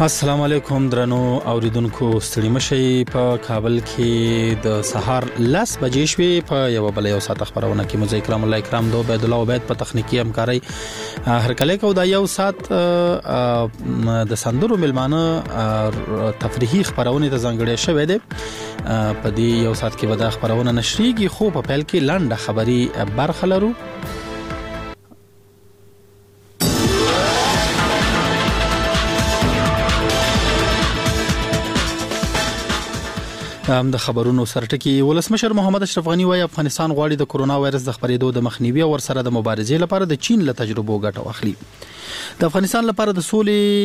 السلام علیکم درنو اوریدونکو ستړي مشي په کابل کې د سهار 10 بجې شوي په یو بل یو ساعت خبرونه کې مزه کرام الله کرام دو عبد الله عبید په تخنیکی همکاري هر کله کو دا یو ساعت د سندرو ملمانه تفریحي خبرونه ته ځانګړې شوې ده په دې یو ساعت کې به د خبرونه نشريږي خو په پیل کې لاندې خبري برخه لرو د خبرونو سرټکی ولسمشر محمد اشرف غنی وايي افغانستان غواړي د کورونا وایرس د خبرېدو د مخنیوي او سره د مبارزې لپاره د چین له تجربو ګټه واخلي. د افغانستان لپاره د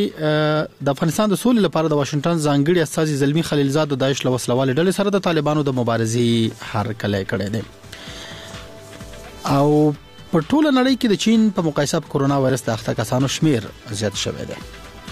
سولې لپاره د واشنگټن ځانګړي استازي زلمی خلیلزاد د داعش له وسلوال ډلې سره د طالبانو د مبارزې هرکلی کړی دی. او په ټوله نړۍ کې د چین په مقایسه په کورونا وایرس د اخته کسانو شمیر زیات شوی دی.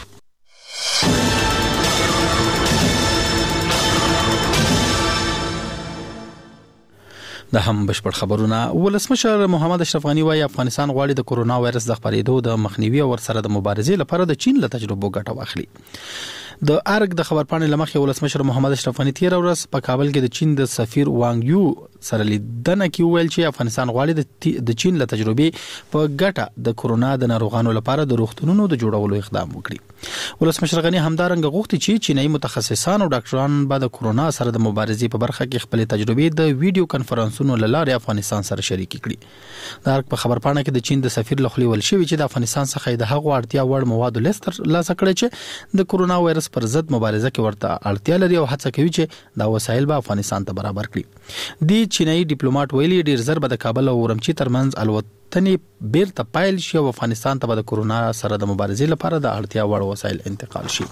د هم بشپړ خبرونه ولسمشر محمد اشرف غنی وايي افغانستان غواړي د کورونا وایرس د خبرېدو د مخنیوي او سره د مبارزې لپاره د چین له تجربو ګټه واخلي. د ارګ د خبرپاڼې لمخې ولسمشر محمد اشرف غنی تیر ورځ په کابل کې د چین د سفیر وانګ یو سره لیدنه کې ویل چې افغانستان غواړي د چین له تجربې په ګټه د کورونا د ناروغانو لپاره د روغتونونو د جوړولو اقدام وکړي. ولسمشر غنی همدارنګه غوښتي چې چینایي متخصصان او ډاکټران به د کورونا سره د مبارزې په برخه کې خپل تجربې د ویډیو کانفرنسونو له لارې افغانستان سره شریک کړي. د ارګ په خبرپاڼه کې د چین د سفیر لخوا ویل شوی چې د افغانستان څخه د هغو اړتیا وړ موادو لیست ترلاسه کړي چې د کورونا وایرس پر ضد مبارزه کې ورته اړتیا لري او هڅه کوي چې دا وسایل به افغانستان ته برابر کړي. د چینایي ډیپلوماټ ویلي ډیر زر به د کابل او ورمچي ترمنځ الوتنې بیرته پایل شي او افغانستان ته به د کورونا سره د مبارزې لپاره د اړتیا وړ وسایل انتقال شي.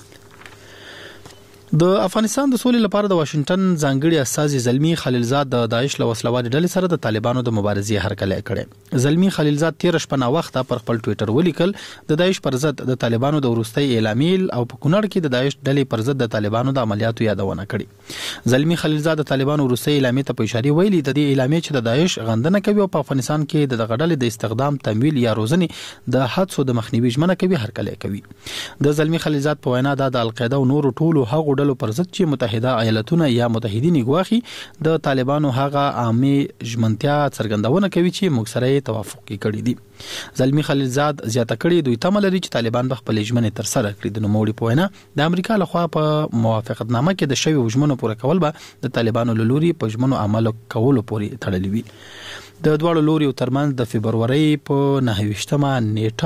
د افغانستان د سولې لپاره د واشنگټن ځانګړي استازي زلمی خلیلزاد د داعش له وسلوال ډلې سره د طالبانو د مبارزې هرکلی کړي. زلمی خلیلزاد 13 شپه وخت پر خپل ټوئیټر ولیکل د داعش پر ضد د طالبانو د ورستۍ اعلامیل او په کونړ کې د داعش ډلې پر ضد د طالبانو د عملیاتو یادونه کړي. زلمی خلیلزاد د طالبانو ورستۍ اعلامیه ته په اشاره ویلي د دې اعلامیه چې د داعش غندنه کوي او په افغانستان کې د غډلې د استخدام تمویل یا روزنې د حادثو د مخنیوي ژمنه کوي هرکلی کوي. د زلمی خلیلزاد په وینا د القاعده او نور ټولو هغو ډلو پر ضد چې متحده ایالاتونه یا متحدین ګواخي د طالبانو هغه عامه ژمنتیا څرګندونه کوي چې موږ سره توافق کړی دی. زلمی خلیلزاد زیاته کړي دوی تمه لري چې طالبان به خپل ژمنې تر سره کړي. د نوموړي په وینا د امریکا لخوا په موافقتنامه کې د شوی ژمنو پوره کول به د طالبانو له لوري په ژمنو عمل کولو پورې تړلي وي. د دواړو لوري ترمنځ د فبروري په 29مه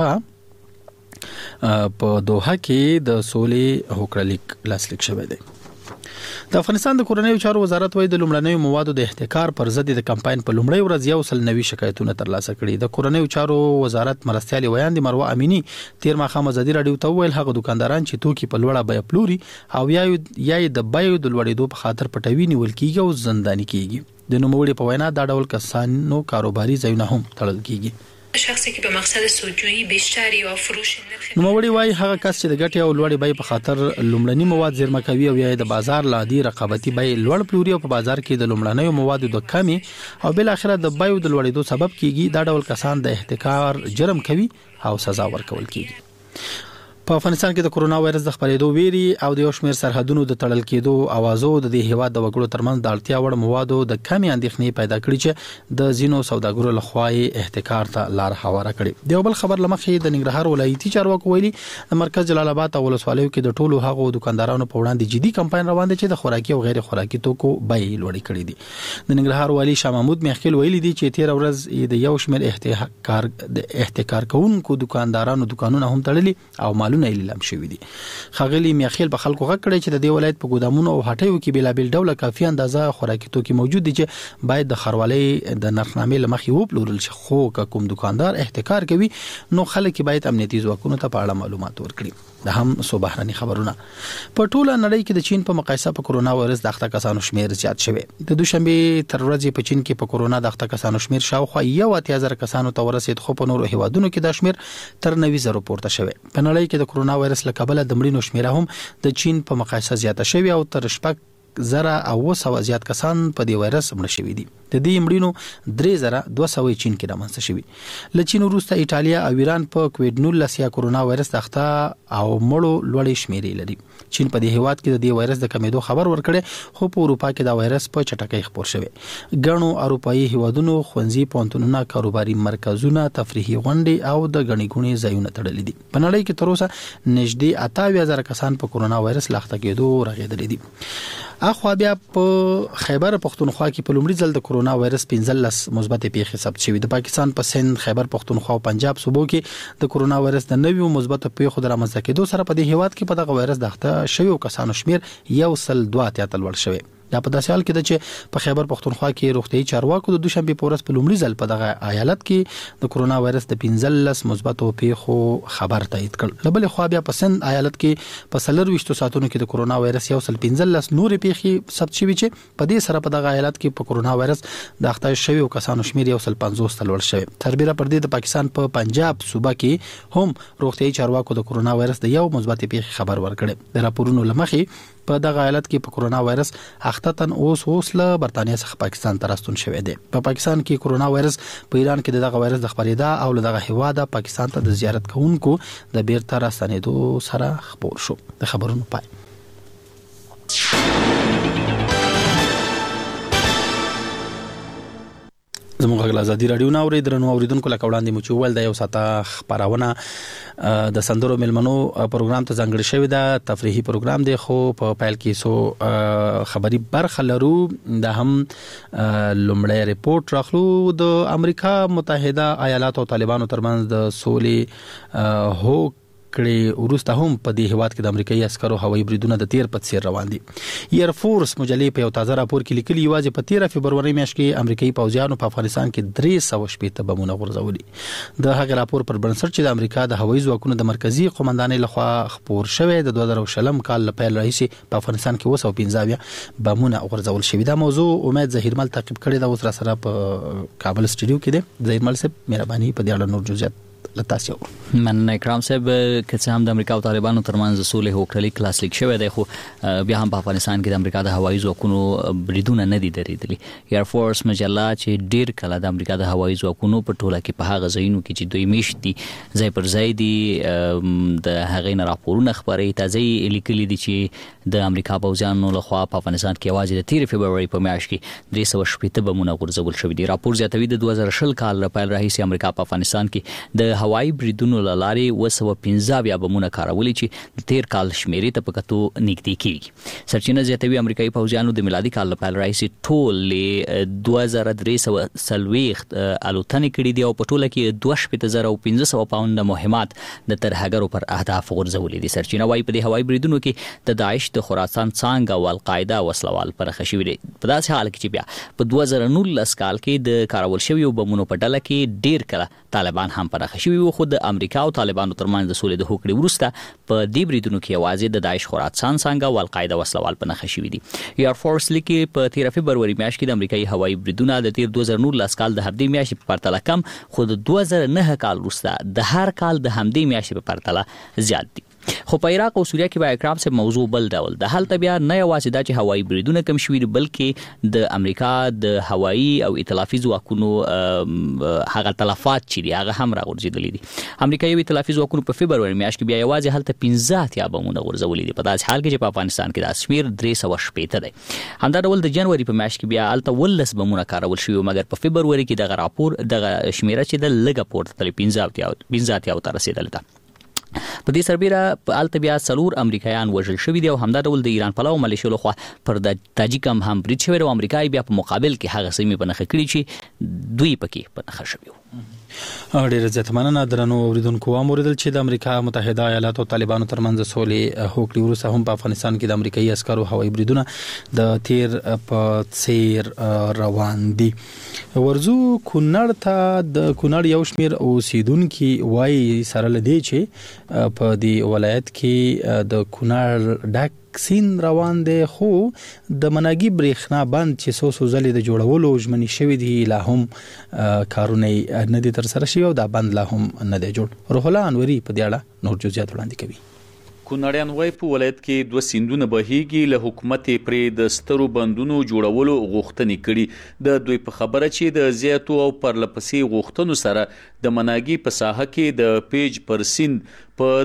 نیټه په دوحه کې د سولې هوکړلیک لاسلیک شوی دی. د افغانستان د کورنیو چارو وزارت وايي د لومړنیو موادو د احتکار پر ضد د کمپاین په لومړۍ ورځ 190 شکایتونه ترلاسه کړي. د کورنیو چارو وزارت مرستيالي ویاندې مروه امینی تیر ماخام ازادي رادیو ته ویل هغه دکانداران چې توکي په لوړه بیه پلوري او یا د بیو د لوړېدو په خاطر پټوي نیول کیږي او زنداني کیږي. د نوموړي په وینا دا ډول کسانو کاروباري ځایونه هم تړل کیږي. شخصی که به مقصد سودجویی بیشتر یا فروش نرخ نوموړي وايي هغه کس چې د ګټې او لوړې بیې په خاطر لومړني مواد زیرمه کوي او یا د بازار لادي رقابتي بیې لوړ پلوري او په بازار کې د لومړنیو موادو د کمی او بل اخره د بیو د لوړېدو سبب کیږي. دا ډول کسان د احتکار جرم کوي او سزا ورکول کیږي. په افغانستان کې د کورونا وایرس د خبرېدو ویري او د یو شمېر سرحدونو د تړل کېدو اوازو د دې هیواد د وګړو ترمنځ د اړتیا وړ موادو د کمی اندېښنې پیدا کړې چې د ځینو سوداګرو لخوا احتکار ته لار هواره کړې. د بل خبر لمخې د ننګرهار ولایتي چارواکو ویلي د مرکز جلال آباد او ولسوالیو کې د ټولو هغو دکاندارانو په وړاندې جدي کمپاین روان دی چې د خوراکي او غیر خوراکي توکو بیې لوړې کړې دي. د ننګرهار والی شاه محمود میخیل ویلي دي چې تیر ورځ د یو شمېر احتکار کوونکو دکاندارانو دکانونه هم تړلي او مالونه یې لیلام شوي دي. خاغلی میخیل په خلکو غږ کړی چې د دې ولایت په ګودامونو او هټیو کې بېلابېل ډوله کافي اندازه خوراکي توکي موجود دي چې باید د خروالۍ د نرخنامې له مخې وپلورل شي. خو که کوم دکاندار احتکار کوي نو خلک باید امنیتي ځواکونو ته په اړه معلومات ورکړي. د هم سو بهرني خبرونه په ټوله نړۍ کې د چین په مقایسه په کورونا وایرس د اخته کسانو شمیر زیات شوی. د دوشنبه تر ورځې په چین کې په کورونا د اخته کسانو شمیر شاوخوا 1,000 کسانو ته ورسید خو په نورو هیوادونو کې دا شمیر تر 90,000 پورته شوی. په نړۍ کې د کورونا وایرس له کبله د مړینو شمیره هم د چین په مقایسه زیاته شوی او تر 1900 زیات کسان په دې وایرس مړ شوي دي. د دې مړینو 3200 چین کې رامنځته شوي. له چین وروسته ایټالیا او ایران په کووډ-19 یا کورونا وایرس اخته او مړو لوړې شمیرې لري. چین په دې هیواد کې د دې وایرس د کمیدو خبر ورکړي، خو په اروپا کې دا وایرس په چټکۍ خپور شوی. ګڼو اروپایي هیوادونو ښوونځي، پوهنتونونه، کاروباري مرکزونه، تفریحي غونډې او د غني ګونې ځایونه تړلي دي. په نړۍ کې تر اوسه نږدې 28,000 کسان په کورونا وایرس لاخته کېدو رغېدلي دي. اخوا بیا په خیبر پختونخوا کې په لومړي ځل د کورونا وایرس 15 مثبت پیښې ثبت شوې. د پاکستان په سند، خیبر پختونخوا او پنجاب صوبو کې د کورونا وایرس د نویو مثبت پیښو د رامنځته کېدو سره په دې هیواد کې په دغه وایرس د اخته شویو کسانو شمیر 102 لوړ شوی. دا په داسې حال کې ده چې په خیبر پختونخوا کې روغتیايي چارواکو د دوشنبه په ورځ په لومړي ځل په دغه ایالت کې د کورونا وایرس د 15 مثبت پیښو خبر تایید کړ. له بلې خوا بیا په سند ایالت کې په 24 ساعتونو کې د کورونا وایرس 115 نورې پیښې ثبت شوې چې په دې سره په دغه ایالت کې په کورونا وایرس د اخته شویو کسانو شمیر 150 لوړ شوی. تربیره پر دې د پاکستان په پنجاب صوبه کې هم روغتیايي چارواکو د کورونا وایرس د یو مثبت پیښې خبر ورکړ. د راپورونو لمخې په دغه ایالت کې په کورونا وایرس اختتن اوس له برتانیا څخه پاکستان ته راستون شوی دی. په پاکستان کې کورونا وایرس په ایران کې دغه وایرس د خپرېدا او له دغه هیواده پاکستان ته د زیارت کوونکو د بیرته راستنېدو سره خبر شو. د خبرونو پای. زموږ غږ ازادي رادیو نه اوري. درنو اوریدونکو، لکه وړاندې مو چې ویل د یو ساعته خبرونه د سندرو ملمنو پروګرام ته ځانګړی شوی ده. تفریحي پروګرام دی، خو په پیل کې سو خبري برخه لرو. دا هم لومړی ریپورت راخلو د امریکا متحده ایالات او طالبانو ترمنځ د سولې هو کړي ورسته هم په دې هیواد کې د امریکایي عسکرو هوایي بریدونه د تیر په څیر روان دي. ایر فورس مجلې په یو تازه راپور کې لیکلي یوازې په 13 فبروري میاشت کې امریکایي پوځیانو په افغانستان کې 360 بمونه غورځولي. د هغه راپور پر بنسټ چې د امریکا د هوایي ځواکونو د مرکزی قومندانۍ لخوا خپور شوی د 2020 کال له پیل راهیسې په افغانستان کې 215 بمونه غورځول شوي. دا موضوع امید ظهیرمل تعقیب کړی دا اوس را سره په کابل سټوډیو کې دی. ظهیرمل صاحب مهرباني په دې اړه نور جزئیات لتاسو. من اکرام صاحب که څه هم د امریکا او طالبانو ترمنځ سولې هوکړه کلاس لیک شوی دی، خو بیا هم په افغانستان کې د امریکا د هوایي ځواکونو بریدونه نه دي درېدلي. ایر فورس مجله چې ډیر کله د امریکا د هوایي ځواکونو په ټوله کې په هغه ځایونو کې چې دوی میشت دي ځای پر ځای دي د هغې نه راپورونه خپرې تازه لیکلي دي چې د امریکا پوځیانو لخوا په افغانستان کې یوازې د 13 فبروري په میاشت کې 360 بمونه غورځول شوي دي. راپور زیاتوي د 2020 کال له پیل راهیسې امریکا په افغانستان کې د هوایي بریدونو له لارې 215 بمونه کارولي چې د تیر کال شمیرې ته په کتو نږدې کېږي. سرچینه زیاتوي امریکایي پوځیانو د میلادي کال له پیل راهیسې ټول 2340 الوتنې کړي دي او په ټوله کې 28500 پاونډه مهمات د ترهګرو پر اهداف غورځولي دي. سرچینه وايي په دې هوایي بریدونو کې د داعش د خراسان څانګه او القاعده وسلوال پرخه شوي دي. په داسې حال کې چې بیا په 2019 کال کې د کارول شویو بمونو په ډله کې ډیر کله طالبان هم پرخه شوي وو، خو د امریکا او طالبانو ترمنځ د سولې د هوکړې وروسته په دې بریدونو کې یوازې د داعش خراسان څانګه او القاعده وسلوال پرخه شوي دي. ایر فورس لیکي په 13 فبروري میاشت کې د امریکایي هوایي بریدونه د تیر 2019 کال د همدې میاشتې په پرتله کم، خو د 2009 کال وروسته د هر کال د همدې میاشتې په پرتله زیات دي. خو په عراق او سوریه کې به اکرام صاحب موضوع بل ډول ده. هلته بیا نه یوازې دا چې هوایي بریدونه کم شوي دي، بلکې د امریکا د هوایي او ائتلافي ځواکونو هغه تلفات چې دي هغه هم راغورځېدلي دي. امریکایي ائتلافي ځواکونو په فبروري میاشت کې بیا یوازې هلته 15 بمونه غورځولي دي، په داسې حال کې چې په افغانستان کې دا شمیر 360 دی. همدا ډول د جنوري په میاشت کې بیا هلته 19 بمونه کارول شوي، مګر په فبروري کې دغه راپور دغه شمیره چې د لږه پورته تللې 15 ته رسېدلې ده. په دې سربیره په الته بیا 4 امریکایان وژل شوي دي او همدا ډول د ایران پلو ملیشو لخوا پر د تاجیک هم برید شوی او امریکای بیا په مقابل کې هغه سیمې په نښه کړي چې دوی پکې په نښه شوي وو. ډېر زیات مننه درنو اوریدونکو. اوریدل چې د امریکا متحده ایالات او طالبانو ترمنځ سولې هوکړې وروسته هم په افغانستان کې د امریکایي عسکرو هوایي بریدونه د تیر په څیر روان دي. ورزو کونړ ته د کونړ یو شمیر اوسیدونکو وایي سره لدی چې په دې ولایت کې د کونړ ډک سین روان دی، خو د مناګي برېښنا بند چې سو ځلې د جوړولو ژمنې شوې دي لا هم کارونه نه دي تر سره شوي او دا بند لا هم نه دی جوړ. روح الله انوري په دې اړه نور جزئیات وړاندې کوي. کونړیان وای په ولایت کې 2 سیندونه بهیږي له حکومت پرې د سترو بندونو جوړولو غوښتنې کړي د دوی په خبره چې د زیاتو او پرلپسې غوښتنو سره د مناګي په ساحه کې د پیج پر سیند په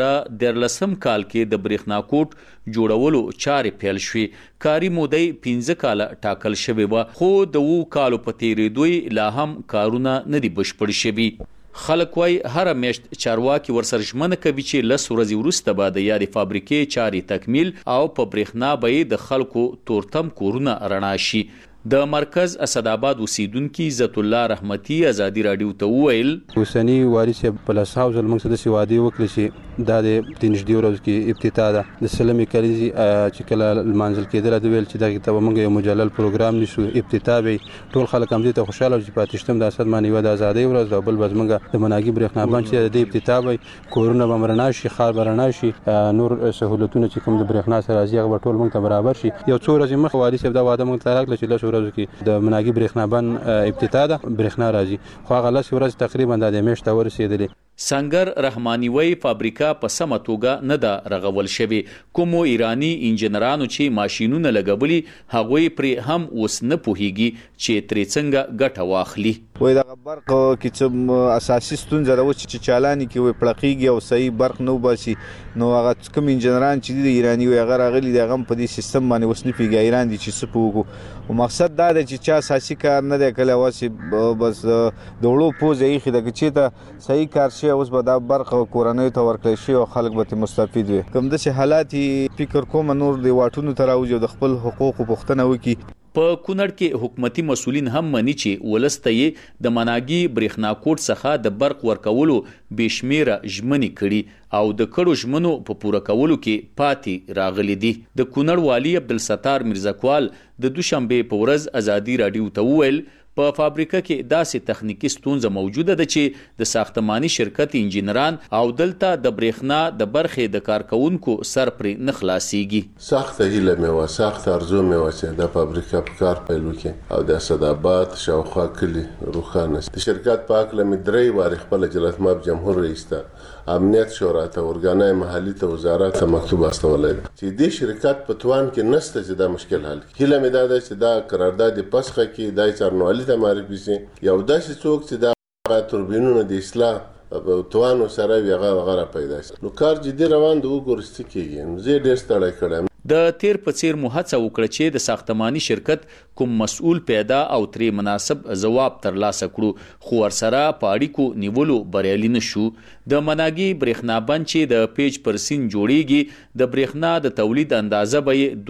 2013 کال کې د برېښنا کوټ جوړولو چارې پیل شوې کاري مودې 15 کال ټاکل شوی و خو د 2 کالو په تیریدو لا هم کارونه نه دي بشپړ شوي خلک وای هر میاشت چارواکي ورسره ژمنه کوي چې لس ورځې وروسته به د یادې فابریکې چارې تکمیل او په برېښنا به د خلکو تورتم کورونه رڼا شي د مرکز اسداباد اوسیدونکو عزت الله رحمتي ازادي رادیو ته وویل حسیني وارث پلس هاوس المقصد سی وادي وکړي چې دا د نږدې ورځو کې ابتدا ده د سلمي کلیزي چې کله المنزل کېدل د ویل چې دا کتاب موږ یو مجلل پروګرام نشو ابتدا به ټول خلک هم دې ته خوشاله چې پاتشتم د اسد مانی و د ازادي ورځ د بل بزمنګ د مناګي برېښنا باندې چې د ابتدا به کورونه بمرنا شي خار برنا شي نور سہولتونه چې کوم د برېښنا سره راځي هغه ټول موږ ته برابر شي یو څو ورځې مخ وارث دا واده موږ ته راغله چې ورځو کې د مناګي برېښنا باندې ابتدا ده برېښنا راځي خو هغه لس ورځې تقریبا د میاشتې ورسېدلې سنگر رحماني وای فابریکا په سمه توګه نه ده رغول شوی کوم ایرانی انجنیرانو چې ماشينونه لګولي هغوی پرې هم اوس نه پوهیږي چې ترې څنګه ګټه واخلي وای د برق کې چې اساسي ستونزه ده چې چالاني کې وي پړقېږي او صحیح برق نه وباسي نو هغه کوم انجنیران چې د ایرانی وي هغه راغلي د غم په دې سیستم باندې وسنی پیږي ایران دي چې سپوږو او مقصد دا دی چې چا اساسي کار نه دی کله واسي بس د وړو پوز یې خېده چې ته صحیح کار شي اوس به دا برق کورنۍ ته ورکړي شي او خلک به مستفید وي کوم د حالات فکر کوم نور دی واټونو ته راوځي د خپل حقوق پوښتنه وکړي په کونړ کې حکومتي مسولین هم مني چې ولسته د مناګي برېښنا کوټ څخه د برق ورکولو بشمیره ژمنې کړي او د کړو ژمنو په پوره کولو کې پاتې راغلي دي د کونړ والی عبدالستار مرزاکوال د دوشنبه په ورځ ازادي رادیو ته وویل په فابریکه کې داسې تخنیکی ستونزه موجوده ده چې د ساختماني شرکت انجنیران او دلته د برېښنا د برخې د کارکونکو سر پرې نه خلاصيږي سخت هیله مې و سخت ارزو مې و چې د فابریکه په کار پیل وکړي او د اسداباد شاوخوا کلی روخانه د شرکت په اړه مې درې واره خپل جلالت ماب جمهور رئیس ته امنیت شورا ته ورګانای محلي ته وزارت ته مکتوب استولای چې د شرکت په توان کې نسته چې دا مشکل حل کړي هیله مې دا چې دا قرارداد پسخه کې دای څارنوالي ته معرفي سي یو داسې څوک چې دا توربینونو د اصلاح توانو سره ویغه پیدا شي نو کار جدي روان دی وګورسته کېږي زه ډېر ستړی کړم د تیر په څیر مهڅه وکړه چې د ساختماني شرکت کوم مسؤل پیدا او ترې مناسب ځواب ترلاسه کړو خو ورسره په اړیکو نیولو بریالي نشو د مناګي برېښنا بند چې د پیج پر سین جوړیږي د برېښنا د تولید اندازه به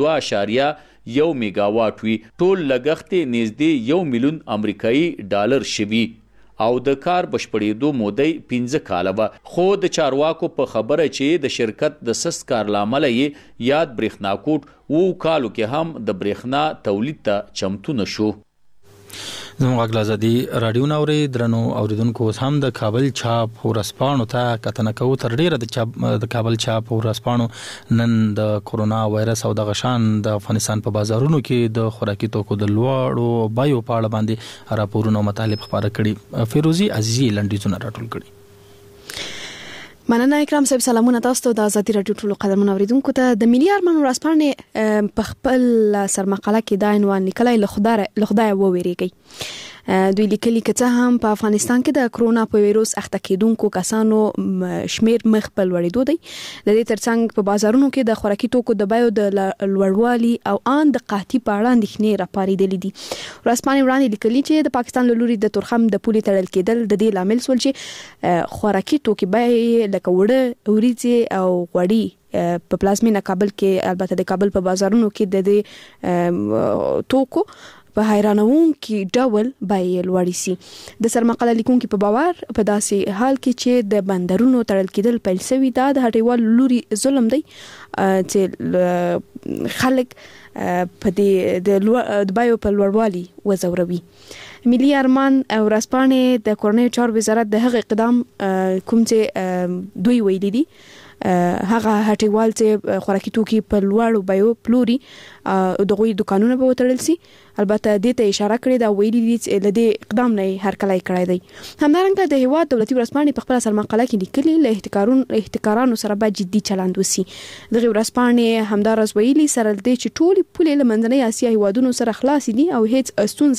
2.1 میگاواټ وي ټول لګښت نږدې 1 میلیون امریکایي ډالر شوي او د کار بشپړېدو مودې 15 کاله و خو د چارواکو په خبره چې د شرکت د سست کار لامل یې یاد برېښنا کوټ 2 کالو کې هم د برېښنا تولید ته چمتو نشو زموږ غږ ازادي رادیو نوري درنو اوریدونکو هم د کابل چاپ ورسپانو ته کتنه کوو تر ډیره د کابل چاپ ورسپانو نن د کورونا وایرس او د غشان د افغانستان په بازارونو کې د خوراکي توکو د لوړو بایو په اړه باندې راپورونه مطالب خبره کړي فیروزي عزیزي لنډیزونه راټول کړي مننه اکرام صاحب سلامونه تاسو ته د ازادي رادیو ټولو قدرمن اوریدونکو ته د ملي ارمان ورسپانې په خپل سرمقاله کې دا عنوان لیکلی له خدای وویریږي دوی لیکلي چې هم په افغانستان کې د کرونا په وایروس اخته کېدونکو کسانو شمیر مخ په لوړېدو دی د دې ترڅنګ په بازارونو کې د خوراکي توکو د بیو د لوړوالي او ان د قحطۍ په اړه اندېښنې راپارېدلې دي ورسپانې وړاندې لیکلي چې د پاکستان له لوري د تورخم د پولې تړل کېدل د دې لامل شول چې خوراکي توکي بیې لکه وړه وریځې او غوړي په پلازمینه کابل کې البته د کابل په بازارونو کې د دې توکو په حیرانونکي ډول بیې لوړې سي د سرمقاله لیکونکو په باور په داسې حال کې چې د بندرونو تړل کېدل پیل شوي دا د هټیوال لوري ظلم دی چې خلک په دې د بیو په لوړوالي وزوروي ملي ارمان ورسپانې د کورنۍ چارو وزارت د هغه اقدام کوم چې دوی ویلي دي هغه هټیوال چې خوراکي توکي په لوړو بیو پلوري دغه دکانونه به وتړل شي. البته دې ته اشاره کړې دا ویلي دي چې لدې اقدام نه هر کله کړی دی. همدارنګه د هیواد دولتي ورځپاڼې په خپل سرمقاله کې لیکلي له احتکارانو سره به جدي چلند وسی. دغه ورځپاڼې همدارس ویلي سره د چې ټولي پولې له منځنۍ اسیا هیوادونو سره خلاص دي او هیڅ ستونزه